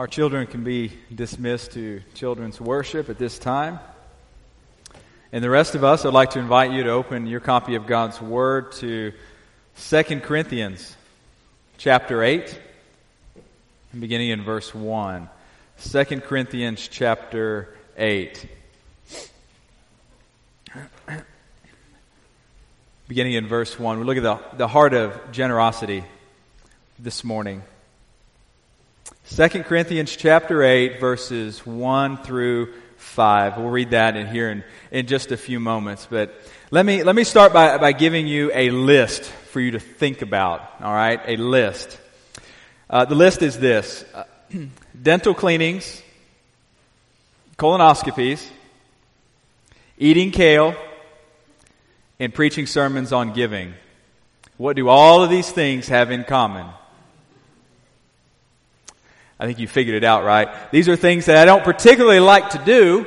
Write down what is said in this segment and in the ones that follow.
Our children can be dismissed to children's worship at this time. And the rest of us, I'd like to invite you to open your copy of God's Word to 2 Corinthians chapter 8, beginning in verse 1. 2 Corinthians chapter 8. Beginning in verse 1. We look at the heart of generosity this morning. 2 Corinthians chapter 8, verses 1 through 5. We'll read that in here in just a few moments. But let me start by giving you a list for you to think about. All right, a list. The list is this: dental cleanings, colonoscopies, eating kale, and preaching sermons on giving. What do all of these things have in common? I think you figured it out, right? These are things that I don't particularly like to do,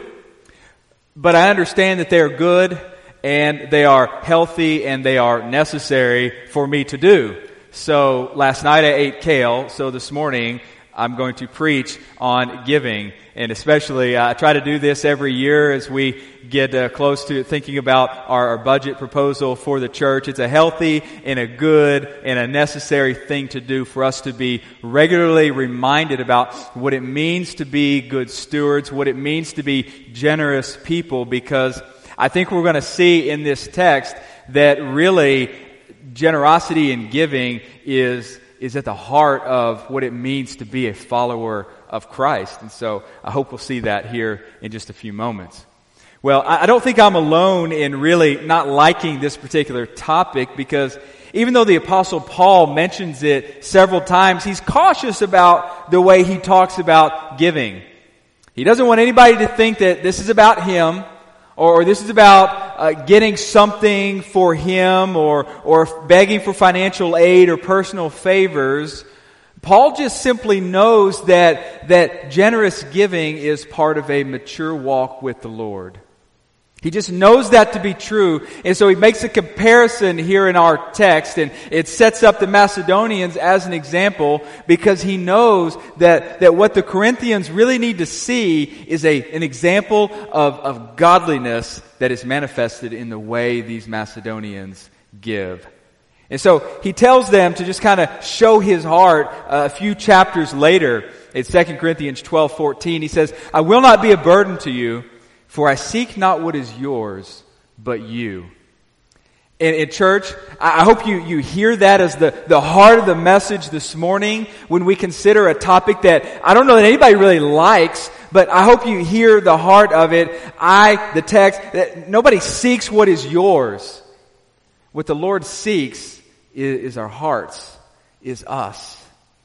but I understand that they are good and they are healthy and they are necessary for me to do. So last night I ate kale, so this morning I'm going to preach on giving. And especially, I try to do this every year as we get close to thinking about our budget proposal for the church. It's a healthy and a good and a necessary thing to do for us to be regularly reminded about what it means to be good stewards, what it means to be generous people, because I think we're going to see in this text that really generosity and giving is at the heart of what it means to be a follower of Christ. And so I hope we'll see that here in just a few moments. Well, I don't think I'm alone in really not liking this particular topic, because even though the Apostle Paul mentions it several times, he's cautious about the way he talks about giving. He doesn't want anybody to think that this is about him, or this is about getting something for him, or begging for financial aid or personal favors. Paul just simply knows that generous giving is part of a mature walk with the Lord. He just knows that to be true, and so he makes a comparison here in our text, and it sets up the Macedonians as an example, because he knows that what the Corinthians really need to see is an example of godliness that is manifested in the way these Macedonians give. And so he tells them to just kind of show his heart a few chapters later. In 2 Corinthians 12:14, he says, "I will not be a burden to you, for I seek not what is yours, but you." In church, I hope you hear that as the heart of the message this morning when we consider a topic that I don't know that anybody really likes, but I hope you hear the heart of it. The text, that nobody seeks what is yours. What the Lord seeks is our hearts, is us.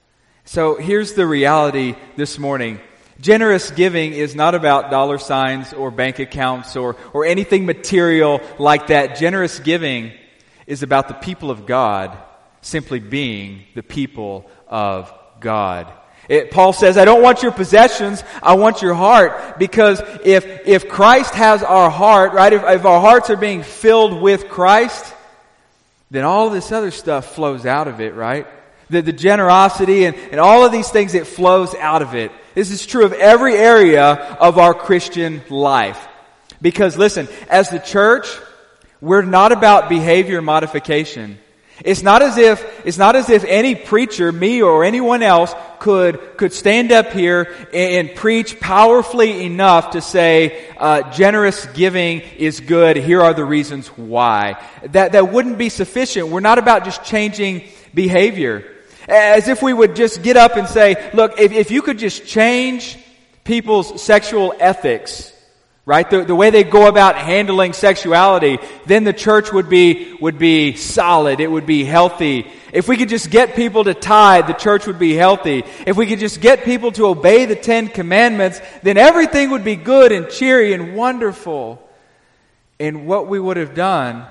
So here's the reality this morning. Generous giving is not about dollar signs or bank accounts or anything material like that. Generous giving is about the people of God simply being the people of God. Paul says, I don't want your possessions, I want your heart. Because if Christ has our heart, right, if our hearts are being filled with Christ, then all this other stuff flows out of it, right? The generosity and all of these things, it flows out of it. This is true of every area of our Christian life. Because listen, as the church, we're not about behavior modification. It's not as if any preacher, me or anyone else, could stand up here and preach powerfully enough to say, generous giving is good, here are the reasons why. That wouldn't be sufficient. We're not about just changing behavior. As if we would just get up and say, look, if you could just change people's sexual ethics, right? The way they go about handling sexuality, then the church would be solid. It would be healthy. If we could just get people to tithe, the church would be healthy. If we could just get people to obey the 10 Commandments, then everything would be good and cheery and wonderful. And what we would have done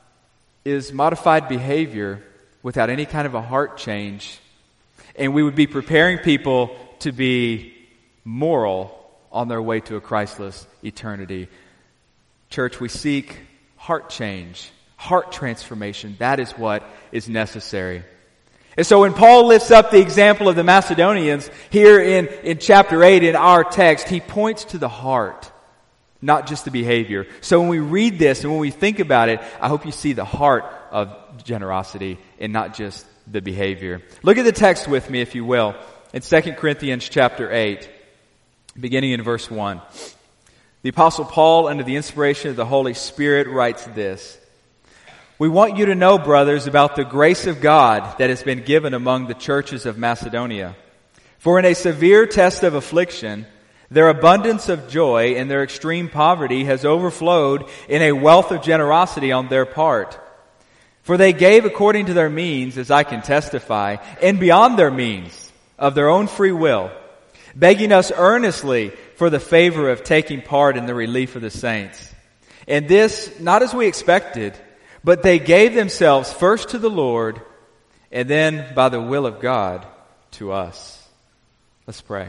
is modified behavior without any kind of a heart change. And we would be preparing people to be moral on their way to a Christless eternity. Church, we seek heart change, heart transformation. That is what is necessary. And so when Paul lifts up the example of the Macedonians here in chapter 8 in our text, he points to the heart, not just the behavior. So when we read this and when we think about it, I hope you see the heart of generosity and not just the behavior. Look at the text with me, if you will, in 2 Corinthians chapter 8, beginning in verse 1. The Apostle Paul, under the inspiration of the Holy Spirit, writes this: "We want you to know, brothers, about the grace of God that has been given among the churches of Macedonia. For in a severe test of affliction, their abundance of joy and their extreme poverty has overflowed in a wealth of generosity on their part. For they gave according to their means, as I can testify, and beyond their means, of their own free will, begging us earnestly for the favor of taking part in the relief of the saints. And this, not as we expected, but they gave themselves first to the Lord, and then, by the will of God, to us." Let's pray.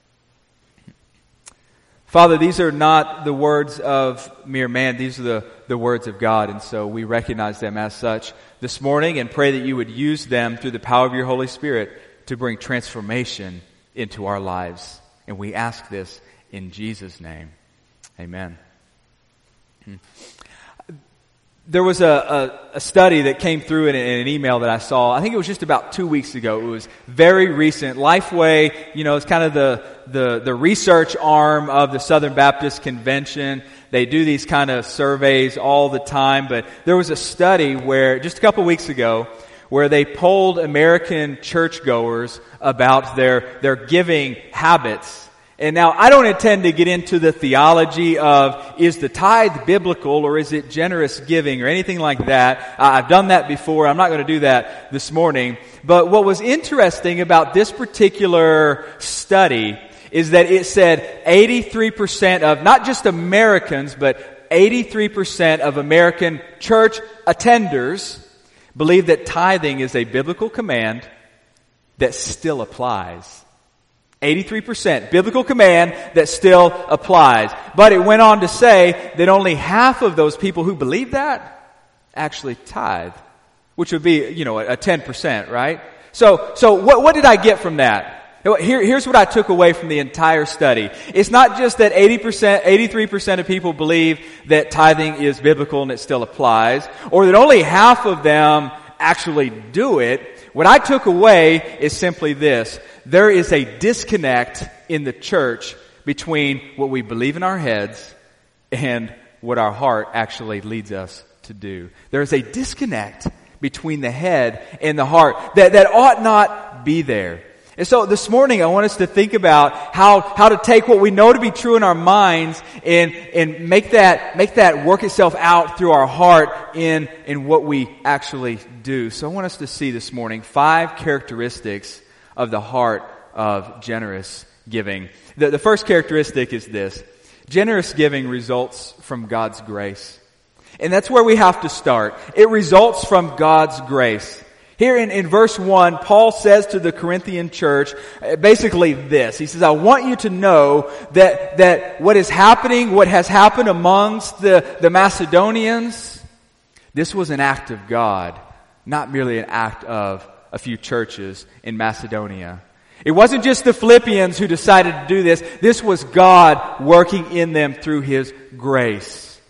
Father, these are not the words of mere man. These are the words of God. And so we recognize them as such this morning and pray that you would use them through the power of your Holy Spirit to bring transformation into our lives. And we ask this in Jesus' name. Amen. There was a study that came through in an email that I saw. I think it was just about 2 weeks ago. It was very recent. Lifeway, it's kind of the research arm of the Southern Baptist Convention. They do these kind of surveys all the time. But there was a study where, just a couple weeks ago, where they polled American churchgoers about their giving habits. And now, I don't intend to get into the theology of, is the tithe biblical or is it generous giving or anything like that. I've done that before. I'm not going to do that this morning. But what was interesting about this particular study is that it said 83% of, not just Americans, but 83% of American church attenders believe that tithing is a biblical command that still applies. 83% biblical command that still applies. But it went on to say that only half of those people who believe that actually tithe, which would be, a 10%, right? So what did I get from that? Here's what I took away from the entire study. It's not just that 83% of people believe that tithing is biblical and it still applies, or that only half of them actually do it. What I took away is simply this: there is a disconnect in the church between what we believe in our heads and what our heart actually leads us to do. There is a disconnect between the head and the heart that ought not be there. And so this morning I want us to think about how to take what we know to be true in our minds and make that work itself out through our heart in what we actually do. So I want us to see this morning 5 characteristics of the heart of generous giving. The first characteristic is this: generous giving results from God's grace. And that's where we have to start. It results from God's grace. Here in verse 1, Paul says to the Corinthian church basically this. He says, I want you to know that what has happened amongst the Macedonians, this was an act of God, not merely an act of a few churches in Macedonia. It wasn't just the Philippians who decided to do this. This was God working in them through His grace.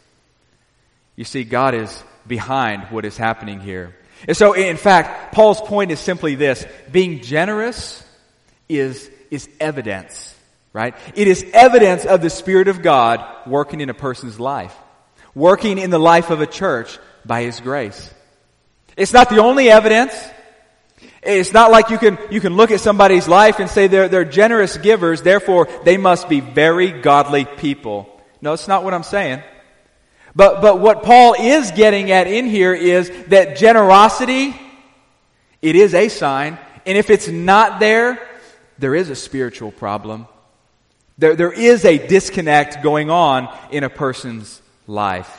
You see, God is behind what is happening here. And so, in fact, Paul's point is simply this: being generous is evidence, right? It is evidence of the Spirit of God working in a person's life, working in the life of a church by His grace. It's not the only evidence. It's not like you can look at somebody's life and say they're generous givers, therefore they must be very godly people. No, it's not what I'm saying. But what Paul is getting at in here is that generosity, it is a sign. And if it's not there is a spiritual problem. There is a disconnect going on in a person's life.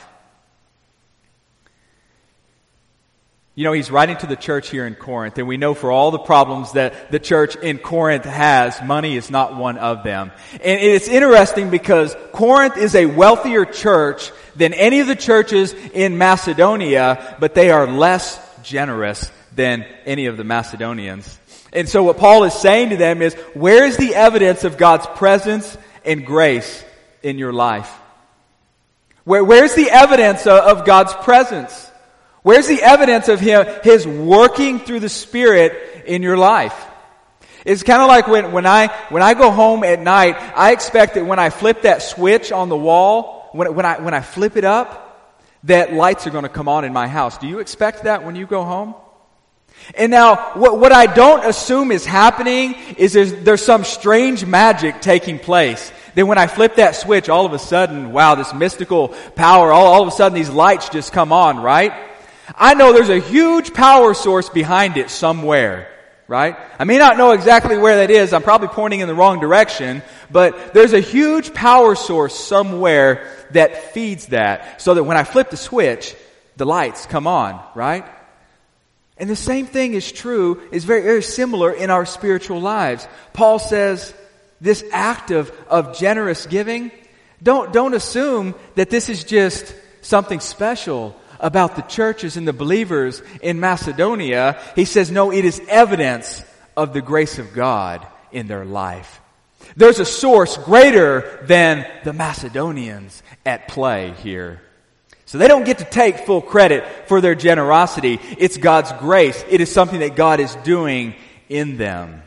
He's writing to the church here in Corinth, and we know for all the problems that the church in Corinth has, money is not one of them. And it's interesting because Corinth is a wealthier church than any of the churches in Macedonia, but they are less generous than any of the Macedonians. And so what Paul is saying to them is, where is the evidence of God's presence and grace in your life? Where's the evidence of God's presence? Where's the evidence of His working through the Spirit in your life? It's kind of like when I go home at night, I expect that when I flip that switch on the wall, when I flip it up, that lights are going to come on in my house. Do you expect that when you go home? And now, what I don't assume is happening is there's some strange magic taking place. Then when I flip that switch, all of a sudden, wow, this mystical power, all of a sudden these lights just come on, right? I know there's a huge power source behind it somewhere, right? I may not know exactly where that is. I'm probably pointing in the wrong direction, but there's a huge power source somewhere that feeds that, so that when I flip the switch, the lights come on, right? And the same thing is true, is very, very similar in our spiritual lives. Paul says, this act of generous giving, don't assume that this is just something special about the churches and the believers in Macedonia. He says, no, it is evidence of the grace of God in their life. There's a source greater than the Macedonians at play here. So they don't get to take full credit for their generosity. It's God's grace. It is something that God is doing in them.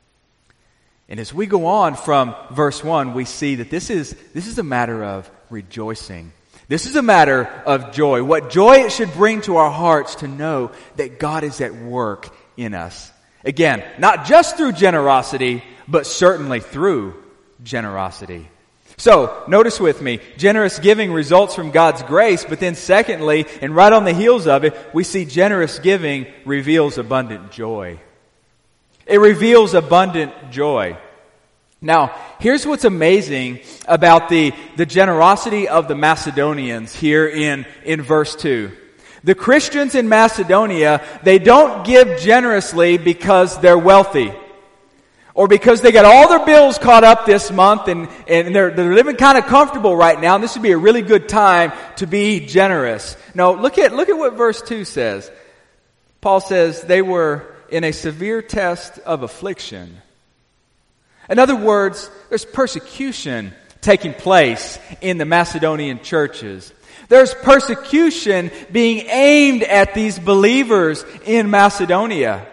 And as we go on from verse 1, we see that this is a matter of rejoicing. This is a matter of joy. What joy it should bring to our hearts to know that God is at work in us. Again, not just through generosity, but certainly through generosity. So, notice with me, generous giving results from God's grace, but then secondly, and right on the heels of it, we see generous giving reveals abundant joy. It reveals abundant joy. Now, here's what's amazing about the generosity of the Macedonians here in verse 2. The Christians in Macedonia, they don't give generously because they're wealthy, or because they got all their bills caught up this month and they're living kind of comfortable right now, and this would be a really good time to be generous. No, look at what verse 2 says. Paul says they were in a severe test of affliction. In other words, there's persecution taking place in the Macedonian churches. There's persecution being aimed at these believers in Macedonia.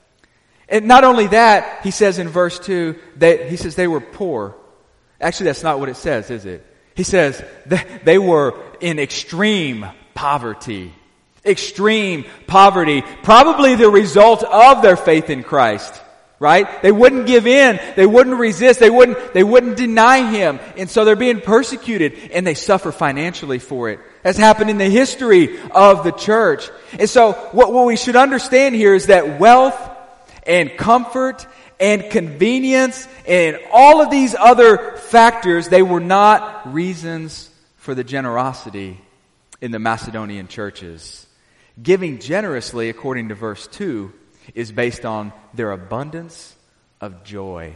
And not only that, he says in verse 2, he says they were poor. Actually, that's not what it says, is it? He says they were in extreme poverty. Extreme poverty. Probably the result of their faith in Christ. Right? They wouldn't give in. They wouldn't resist. They wouldn't deny Him. And so they're being persecuted, and they suffer financially for it. That's happened in the history of the church. And so what we should understand here is that wealth and comfort and convenience and all of these other factors, they were not reasons for the generosity in the Macedonian churches. Giving generously, according to verse 2, is based on their abundance of joy.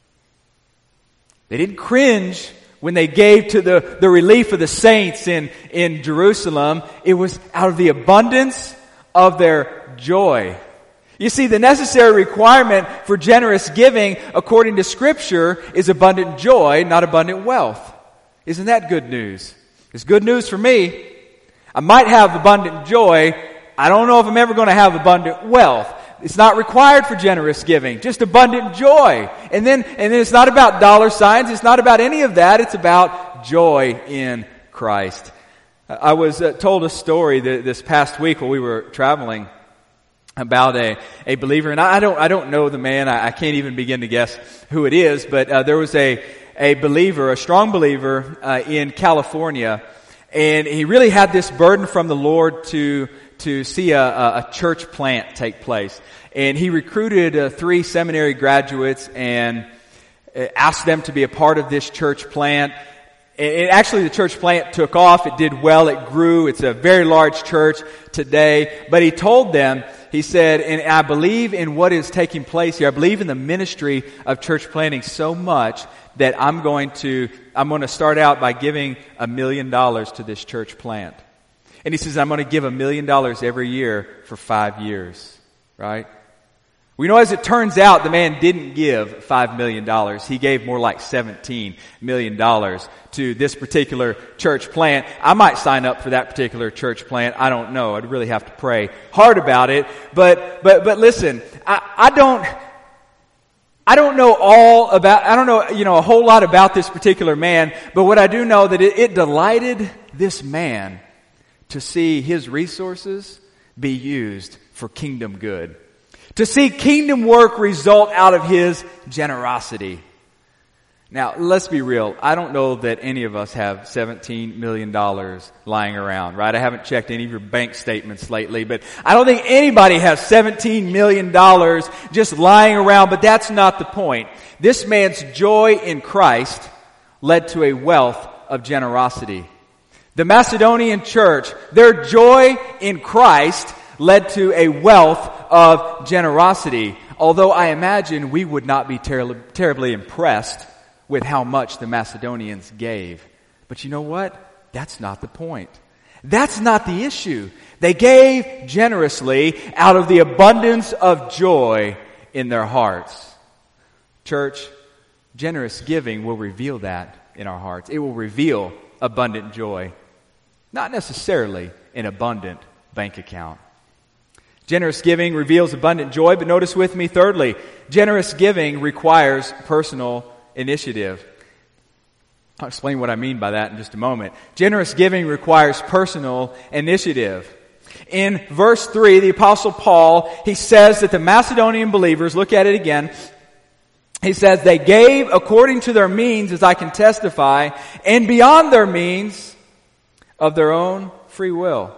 They didn't cringe when they gave to the relief of the saints in Jerusalem. It was out of the abundance of their joy. You see, the necessary requirement for generous giving, according to Scripture, is abundant joy, not abundant wealth. Isn't that good news? It's good news for me. I might have abundant joy. I don't know if I'm ever going to have abundant wealth. It's not required for generous giving, just abundant joy. And then it's not about dollar signs. It's not about any of that. It's about joy in Christ. I was told a story this past week while we were traveling about a believer, and I don't know the man. I can't even begin to guess who it is, but there was a believer, a strong believer in California, and he really had this burden from the Lord to see a church plant take place. And he recruited 3 seminary graduates and asked them to be a part of this church plant. And actually, the church plant took off. It did well. It grew. It's a very large church today. But he told them, he said, and I believe in what is taking place here. I believe in the ministry of church planting so much that I'm going to start out by giving $1 million to this church plant. And he says, I'm going to give $1 million every year for 5 years. right? We know, as it turns out, the man didn't give $5 million. He gave more like $17 million to this particular church plant. I might sign up for that particular church plant. I don't know. I'd really have to pray hard about it. But listen, I don't know a whole lot about this particular man, but what I do know that it delighted this man to see his resources be used for kingdom good. To see kingdom work result out of his generosity. Now, let's be real. I don't know that any of us have $17 million lying around, right? I haven't checked any of your bank statements lately, but I don't think anybody has $17 million just lying around, but that's not the point. This man's joy in Christ led to a wealth of generosity. The Macedonian church, their joy in Christ led to a wealth of generosity. Although I imagine we would not be terribly impressed with how much the Macedonians gave. But you know what? That's not the point. That's not the issue. They gave generously out of the abundance of joy in their hearts. Church, generous giving will reveal that in our hearts. It will reveal abundant joy. Not necessarily an abundant bank account. Generous giving reveals abundant joy, but notice with me, thirdly, generous giving requires personal initiative. I'll explain what I mean by that in just a moment. Generous giving requires personal initiative. In verse 3, the Apostle Paul, he says that the Macedonian believers, look at it again, he says, they gave according to their means, as I can testify, and beyond their means of their own free will.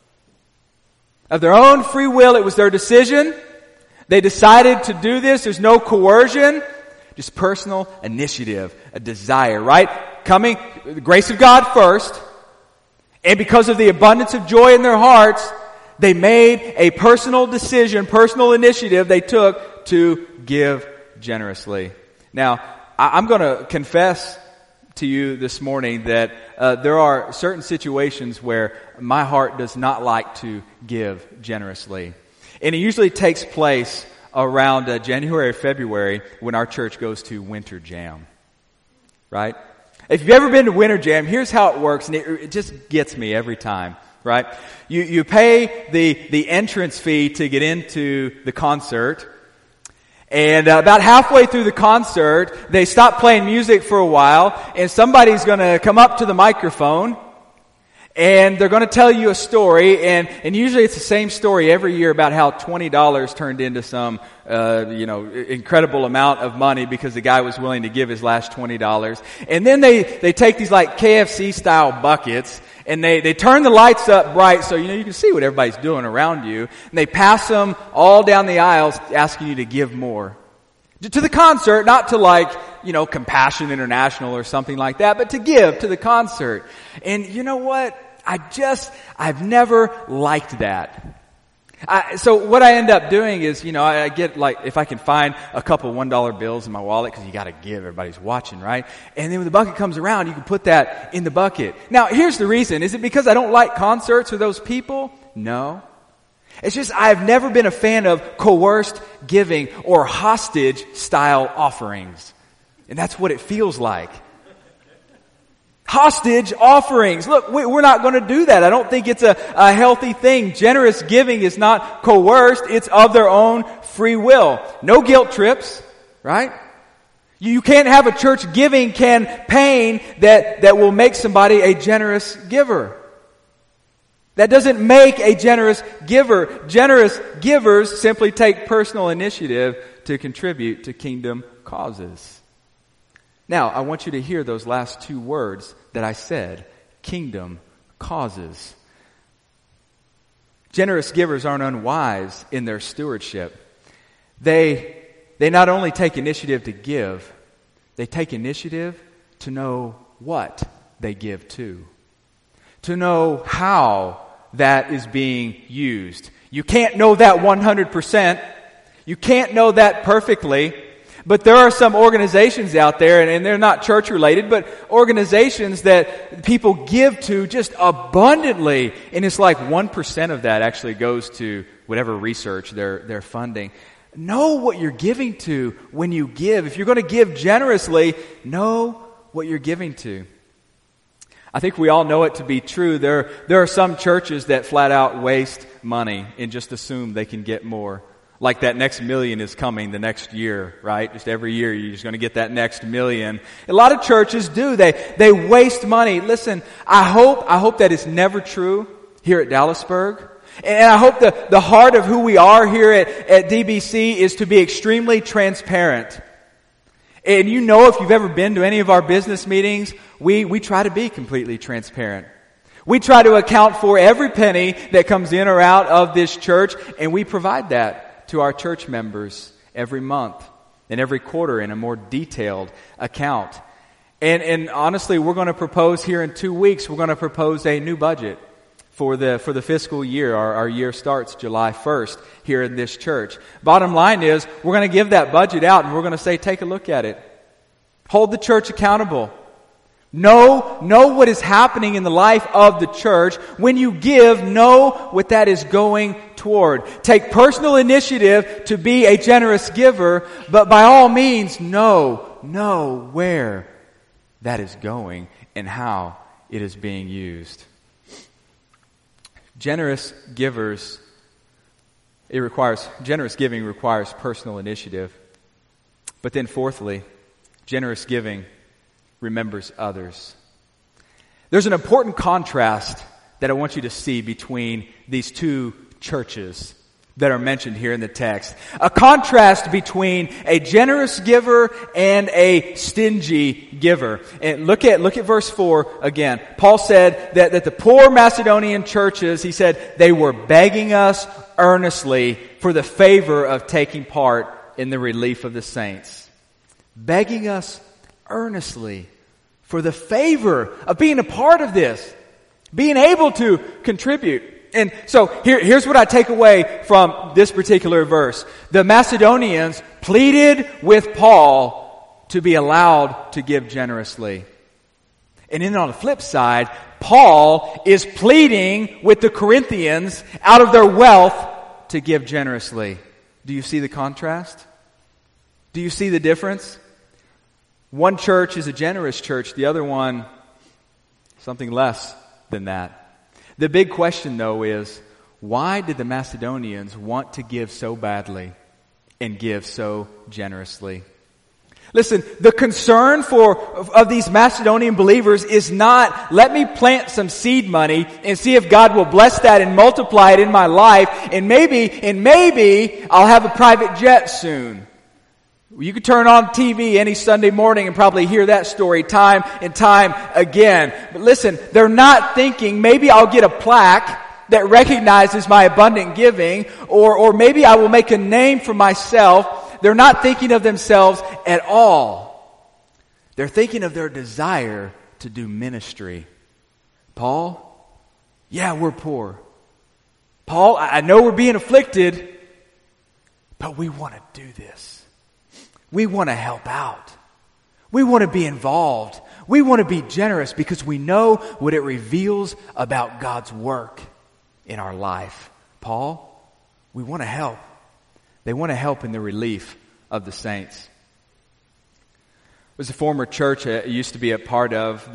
Of their own free will, it was their decision. They decided to do this. There's no coercion, just personal initiative, a desire, right? Coming, the grace of God first, and because of the abundance of joy in their hearts, they made a personal decision, personal initiative they took to give generously. Now, I'm going to confess to you this morning that there are certain situations where my heart does not like to give generously. And it usually takes place around January or February when our church goes to Winter Jam. Right? If you've ever been to Winter Jam, here's how it works, and it just gets me every time. Right? You pay the entrance fee to get into the concert. And about halfway through the concert, they stop playing music for a while, and somebody's going to come up to the microphone, and they're going to tell you a story, and usually it's the same story every year about how $20 turned into some, incredible amount of money because the guy was willing to give his last $20. And then they take these like KFC style buckets, and they turn the lights up bright so you can see what everybody's doing around you. And they pass them all down the aisles asking you to give more. To the concert, not to Compassion International or something like that, but to give to the concert. And you know what? I've never liked that. So what I end up doing is, I get if I can find a couple $1 bills in my wallet, because you got to give, everybody's watching, right? And then when the bucket comes around, you can put that in the bucket. Now, here's the reason. Is it because I don't like concerts or those people? No. It's just I've never been a fan of coerced giving or hostage style offerings. And that's what it feels like. Hostage offerings. Look, we're not going to do that. I don't think it's a healthy thing. Generous giving is not coerced. It's of their own free will. No guilt trips, right? You can't have a church giving campaign that will make somebody a generous giver. That doesn't make a generous giver. Generous givers simply take personal initiative to contribute to kingdom causes. Now, I want you to hear those last two words that I said. Kingdom causes. Generous givers aren't unwise in their stewardship. They not only take initiative to give, they take initiative to know what they give to know how that is being used. You can't know that 100%. You can't know that perfectly. But there are some organizations out there, and they're not church related, but organizations that people give to just abundantly. And it's like 1% of that actually goes to whatever research they're funding. Know what you're giving to when you give. If you're going to give generously, know what you're giving to. I think we all know it to be true. There are some churches that flat out waste money and just assume they can get more. Like that next million is coming the next year, right? Just every year you're just going to get that next million. A lot of churches do. They waste money. Listen, I hope that is never true here at Dallasburg. And I hope the heart of who we are here at DBC is to be extremely transparent. And you know, if you've ever been to any of our business meetings, we try to be completely transparent. We try to account for every penny that comes in or out of this church, and we provide that to our church members every month and every quarter in a more detailed account. And honestly, we're going to propose here in 2 weeks, we're going to propose a new budget for the fiscal year. Our year starts July 1st here in this church. Bottom line is, we're going to give that budget out and we're going to say, take a look at it. Hold the church accountable. Know what is happening in the life of the church. When you give, know what that is going toward. Take personal initiative to be a generous giver, but by all means, know where that is going and how it is being used. Generous giving requires personal initiative. But then fourthly, generous giving remembers others. There's an important contrast that I want you to see between these two churches that are mentioned here in the text. A contrast between a generous giver and a stingy giver. And look at verse 4 again. Paul said that the poor Macedonian churches, he said, they were begging us earnestly for the favor of taking part in the relief of the saints. Begging us earnestly for the favor of being a part of this, being able to contribute. And so here's what I take away from this particular verse. The Macedonians pleaded with Paul to be allowed to give generously. And then on the flip side, Paul is pleading with the Corinthians out of their wealth to give generously. Do you see the contrast? Do you see the difference? One church is a generous church, the other one, something less than that. The big question, though, is why did the Macedonians want to give so badly and give so generously? Listen, the concern of these Macedonian believers is not, let me plant some seed money and see if God will bless that and multiply it in my life, and maybe I'll have a private jet soon. You could turn on TV any Sunday morning and probably hear that story time and time again. But listen, they're not thinking, maybe I'll get a plaque that recognizes my abundant giving, or maybe I will make a name for myself. They're not thinking of themselves at all. They're thinking of their desire to do ministry. Paul, yeah, we're poor. Paul, I know we're being afflicted, but we want to do this. We want to help out. We want to be involved. We want to be generous because we know what it reveals about God's work in our life. Paul, we want to help. They want to help in the relief of the saints. It was a former church I used to be a part of.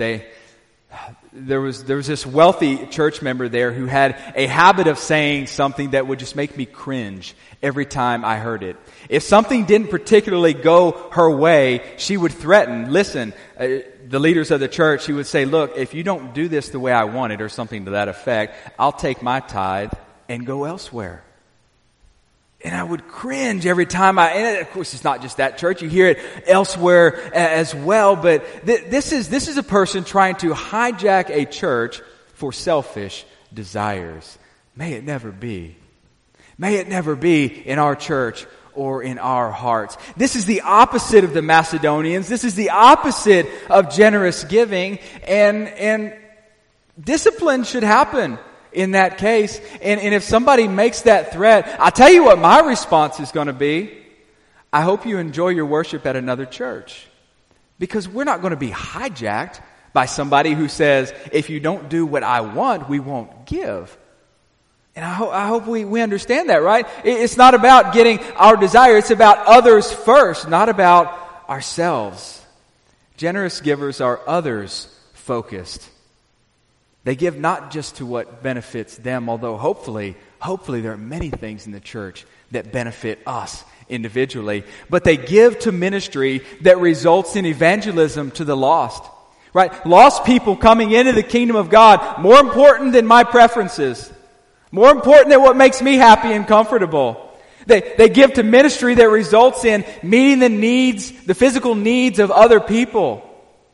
There was this wealthy church member there who had a habit of saying something that would just make me cringe every time I heard it. If something didn't particularly go her way, she would threaten, listen, the leaders of the church, she would say, look, if you don't do this the way I want it, or something to that effect, I'll take my tithe and go elsewhere. And I would cringe every time and of course it's not just that church, you hear it elsewhere as well, but this is a person trying to hijack a church for selfish desires. May it never be. May it never be in our church or in our hearts. This is the opposite of the Macedonians. This is the opposite of generous giving, and discipline should happen in that case. And if somebody makes that threat, I'll tell you what my response is going to be. I hope you enjoy your worship at another church. Because we're not going to be hijacked by somebody who says, if you don't do what I want, we won't give. And I hope we understand that, right? It's not about getting our desire. It's about others first, not about ourselves. Generous givers are others focused. They give not just to what benefits them, although hopefully there are many things in the church that benefit us individually. But they give to ministry that results in evangelism to the lost. Right? Lost people coming into the kingdom of God, more important than my preferences. More important than what makes me happy and comfortable. They give to ministry that results in meeting the needs, the physical needs of other people.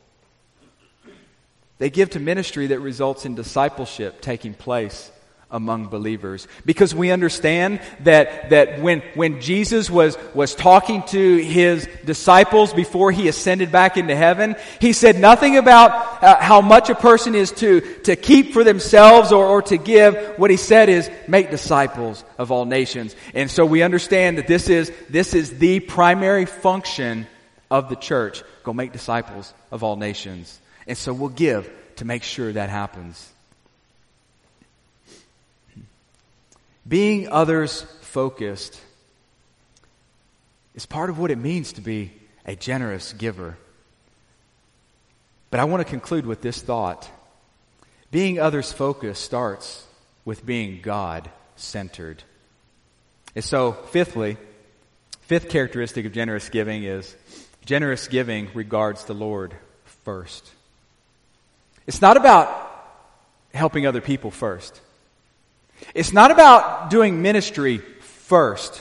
They give to ministry that results in discipleship taking place among believers. Because we understand that when Jesus was talking to his disciples before he ascended back into heaven, he said nothing about how much a person is to keep for themselves or to give. What he said is, make disciples of all nations. And so we understand that this is the primary function of the church. Go make disciples of all nations. And so we'll give to make sure that happens. Being others focused is part of what it means to be a generous giver. But I want to conclude with this thought. Being others focused starts with being God centered. And so, fifth characteristic of generous giving is generous giving regards the Lord first. It's not about helping other people first. It's not about doing ministry first.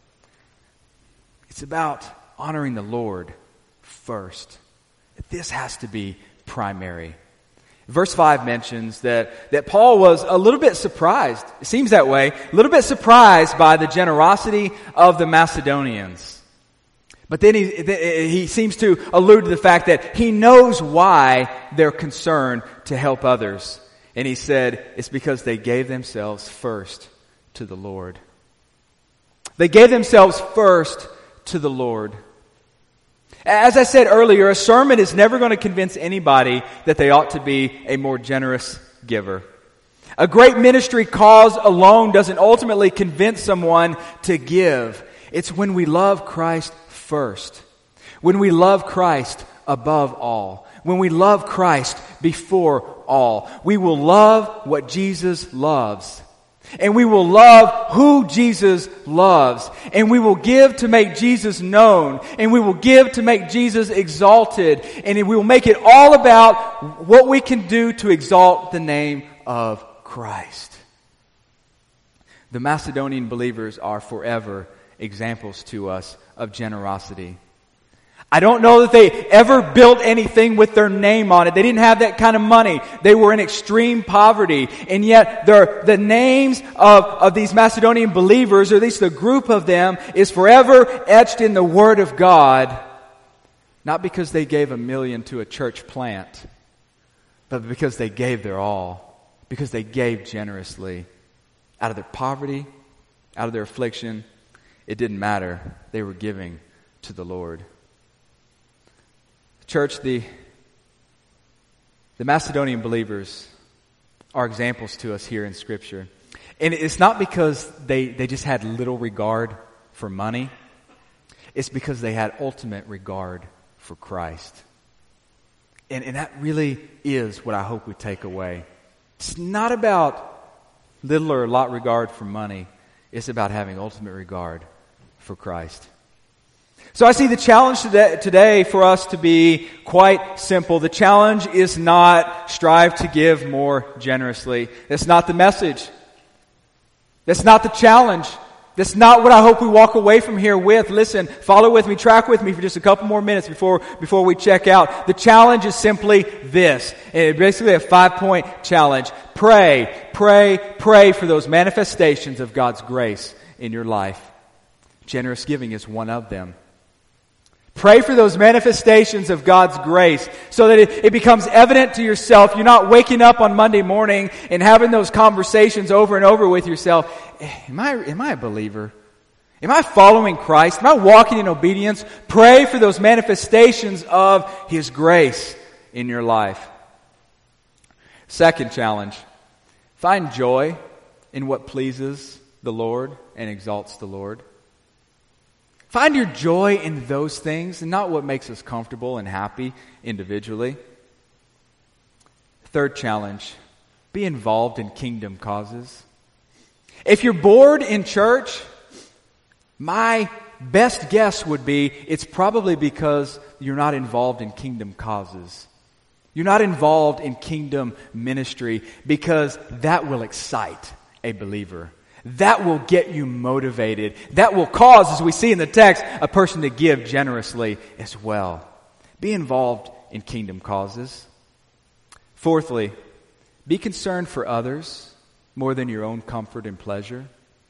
It's about honoring the Lord first. This has to be primary. Verse 5 mentions that Paul was a little bit surprised. It seems that way. A little bit surprised by the generosity of the Macedonians. But then he seems to allude to the fact that he knows why they're concerned to help others. And he said, it's because they gave themselves first to the Lord. They gave themselves first to the Lord. As I said earlier, a sermon is never going to convince anybody that they ought to be a more generous giver. A great ministry cause alone doesn't ultimately convince someone to give. It's when we love Christ first. When we love Christ above all. When we love Christ before all. We will love what Jesus loves. And we will love who Jesus loves. And we will give to make Jesus known. And we will give to make Jesus exalted. And we will make it all about what we can do to exalt the name of Christ. The Macedonian believers are forever examples to us of generosity. I don't know that they ever built anything with their name on it. They didn't have that kind of money. They were in extreme poverty. And yet the names of these Macedonian believers, or at least the group of them, is forever etched in the Word of God. Not because they gave $1 million to a church plant, but because they gave their all. Because they gave generously. Out of their poverty, out of their affliction, it didn't matter. They were giving to the Lord. Church, the Macedonian believers are examples to us here in Scripture. And it's not because they just had little regard for money. It's because they had ultimate regard for Christ. And that really is what I hope we take away. It's not about little or a lot regard for money. It's about having ultimate regard for Christ. So I see the challenge today for us to be quite simple. The challenge is not strive to give more generously. That's not the message. That's not the challenge. That's not what I hope we walk away from here with. Listen, follow with me, track with me for just a couple more minutes before we check out. The challenge is simply this. It's basically a 5-point challenge. Pray, pray, pray for those manifestations of God's grace in your life. Generous giving is one of them. Pray for those manifestations of God's grace so that it becomes evident to yourself. You're not waking up on Monday morning and having those conversations over and over with yourself. Am I a believer? Am I following Christ? Am I walking in obedience? Pray for those manifestations of His grace in your life. Second challenge. Find joy in what pleases the Lord and exalts the Lord. Find your joy in those things and not what makes us comfortable and happy individually. Third challenge, be involved in kingdom causes. If you're bored in church, my best guess would be it's probably because you're not involved in kingdom causes. You're not involved in kingdom ministry, because that will excite a believer. That will get you motivated. That will cause, as we see in the text, a person to give generously as well. Be involved in kingdom causes. Fourthly, be concerned for others more than your own comfort and pleasure.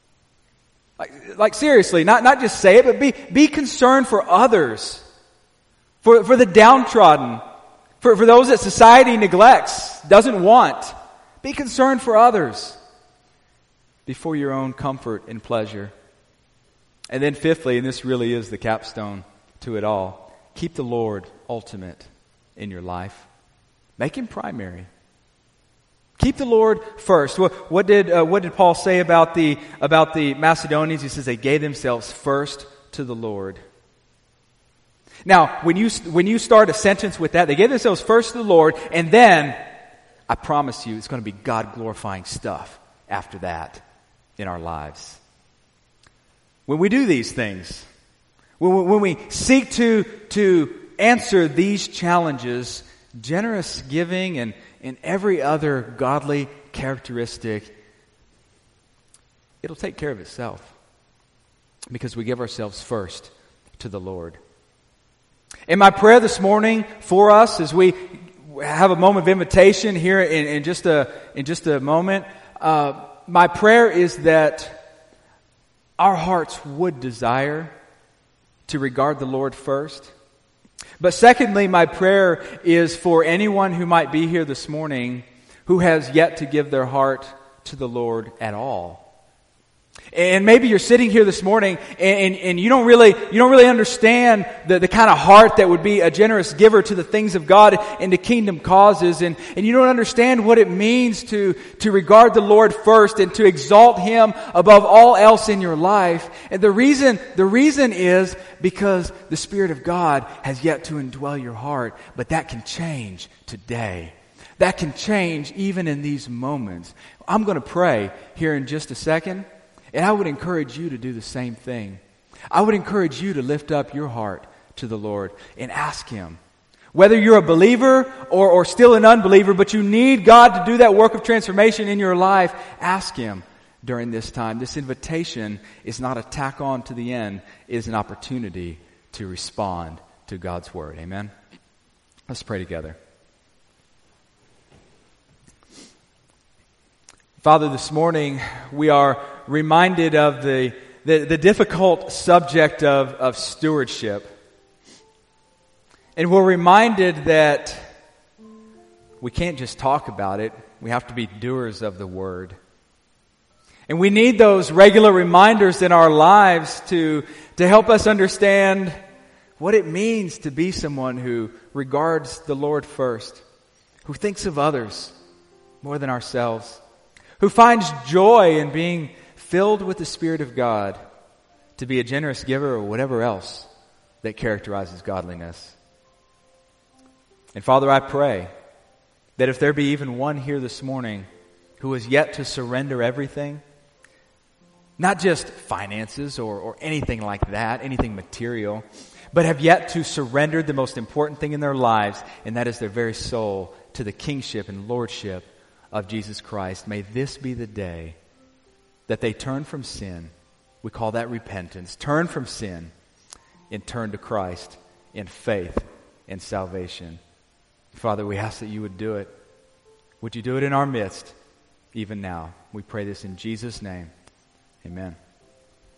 Like seriously, not just say it, but be concerned for others, for the downtrodden, for those that society neglects, doesn't want. Be concerned for others before your own comfort and pleasure. And then fifthly, and this really is the capstone to it all, keep the Lord ultimate in your life. Make Him primary. Keep the Lord first. What did Paul say about the Macedonians? He says they gave themselves first to the Lord. Now, when you start a sentence with that, they gave themselves first to the Lord, and then I promise you, it's going to be God-glorifying stuff after that in our lives. When we do these things, when we seek to answer these challenges, generous giving and every other godly characteristic, it'll take care of itself because we give ourselves first to the Lord. And my prayer this morning for us, as we have a moment of invitation here in just a moment, my prayer is that our hearts would desire to regard the Lord first. But secondly, my prayer is for anyone who might be here this morning who has yet to give their heart to the Lord at all. And maybe you're sitting here this morning and you don't really understand the kind of heart that would be a generous giver to the things of God and to kingdom causes, and you don't understand what it means to regard the Lord first and to exalt Him above all else in your life. And the reason is because the Spirit of God has yet to indwell your heart, but that can change today. That can change even in these moments. I'm going to pray here in just a second. And I would encourage you to do the same thing. I would encourage you to lift up your heart to the Lord and ask Him. Whether you're a believer or still an unbeliever, but you need God to do that work of transformation in your life, ask Him during this time. This invitation is not a tack on to the end. It is an opportunity to respond to God's Word. Amen? Let's pray together. Father, this morning we are reminded of the difficult subject of stewardship. And we're reminded that we can't just talk about it. We have to be doers of the Word. And we need those regular reminders in our lives to help us understand what it means to be someone who regards the Lord first, who thinks of others more than ourselves, who finds joy in being filled with the Spirit of God to be a generous giver or whatever else that characterizes godliness. And Father, I pray that if there be even one here this morning who is yet to surrender everything, not just finances or anything like that, anything material, but have yet to surrender the most important thing in their lives, and that is their very soul to the kingship and lordship of Jesus Christ, may this be the day that they turn from sin. We call that repentance. Turn from sin and turn to Christ in faith and salvation. Father, we ask that you would do it. Would you do it in our midst, even now? We pray this in Jesus' name. Amen.